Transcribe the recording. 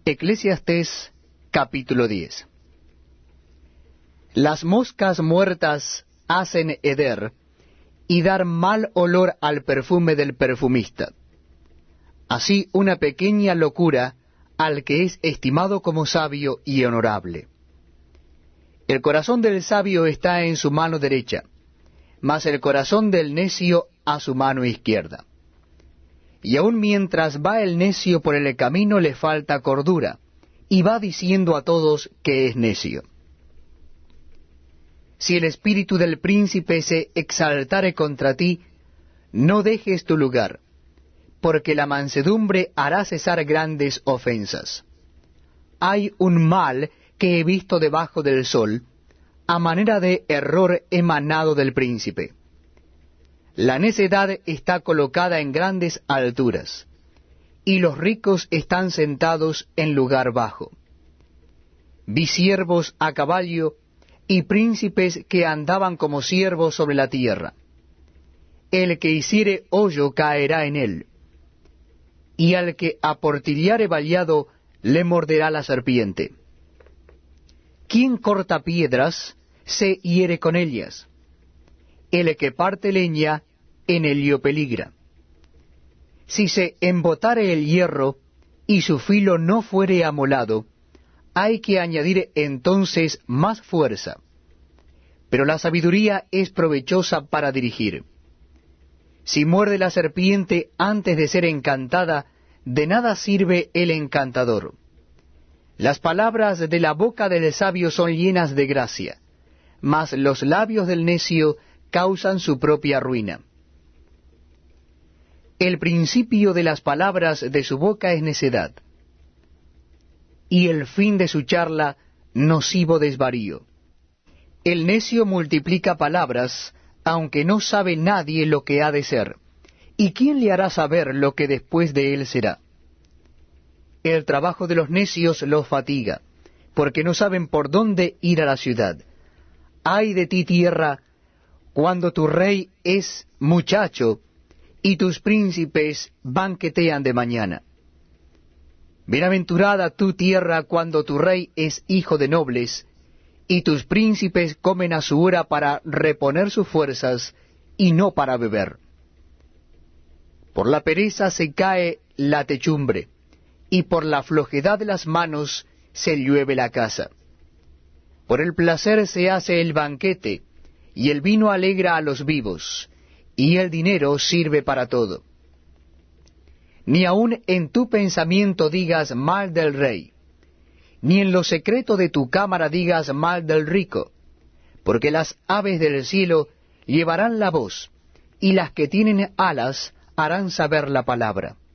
Eclesiastés capítulo 10. Las moscas muertas hacen heder y dar mal olor al perfume del perfumista. Así una pequeña locura al que es estimado como sabio y honorable. El corazón del sabio está en su mano derecha, mas el corazón del necio a su mano izquierda. Y aun mientras va el necio por el camino le falta cordura, y va diciendo a todos que es necio. Si el espíritu del príncipe se exaltare contra ti, no dejes tu lugar, porque la mansedumbre hará cesar grandes ofensas. Hay un mal que he visto debajo del sol, a manera de error emanado del príncipe. La necedad está colocada en grandes alturas, y los ricos están sentados en lugar bajo. Vi siervos a caballo, y príncipes que andaban como siervos sobre la tierra. El que hiciere hoyo caerá en él, y al que aportillare vallado le morderá la serpiente. Quien corta piedras se hiere con ellas. El que parte leña en ello peligra. Si se embotare el hierro y su filo no fuere amolado, hay que añadir entonces más fuerza. Pero la sabiduría es provechosa para dirigir. Si muerde la serpiente antes de ser encantada, de nada sirve el encantador. Las palabras de la boca del sabio son llenas de gracia, mas los labios del necio causan su propia ruina. El principio de las palabras de su boca es necedad, y el fin de su charla nocivo desvarío. El necio multiplica palabras, aunque no sabe nadie lo que ha de ser, ¿y quién le hará saber lo que después de él será? El trabajo de los necios los fatiga, porque no saben por dónde ir a la ciudad. Ay de ti, tierra, cuando tu rey es muchacho, y tus príncipes banquetean de mañana. Bienaventurada tu tierra cuando tu rey es hijo de nobles, y tus príncipes comen a su hora para reponer sus fuerzas, y no para beber. Por la pereza se cae la techumbre, y por la flojedad de las manos se llueve la casa. Por el placer se hace el banquete, y el vino alegra a los vivos, y el dinero sirve para todo. Ni aun en tu pensamiento digas mal del rey, ni en lo secreto de tu cámara digas mal del rico, porque las aves del cielo llevarán la voz, y las que tienen alas harán saber la palabra.